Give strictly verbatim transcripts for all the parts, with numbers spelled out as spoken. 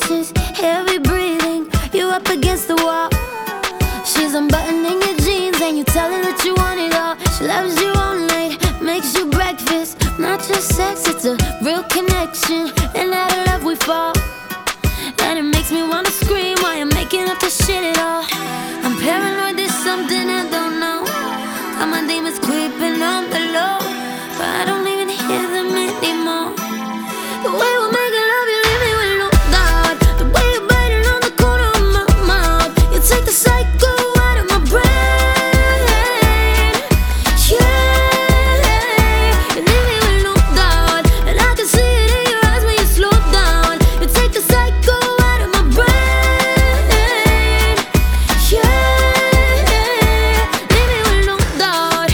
anxious, heavy breathing, you up against the wall. She's unbuttoning your jeans and you tell her that you want it all. She loves you all night, makes you breakfast. Not just sex, it's a real connection. And out of love we fall, and it makes me wanna scream while you're making up the shit at all. I'm paranoid, there's something I don't know. Got my demons creeping on the low, but I don't even hear them anymore. The way we're making love, you leave me with no doubt. The way you're biting on the corner of my mouth, you take the psycho out of my brain. Yeah, you leave me with no doubt, and I can see it in your eyes when you slow down. You take the psycho out of my brain. Yeah, leave me with no doubt.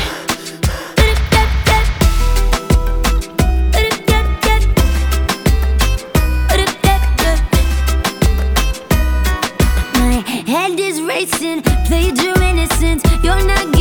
My head is racing, played your innocence. You're not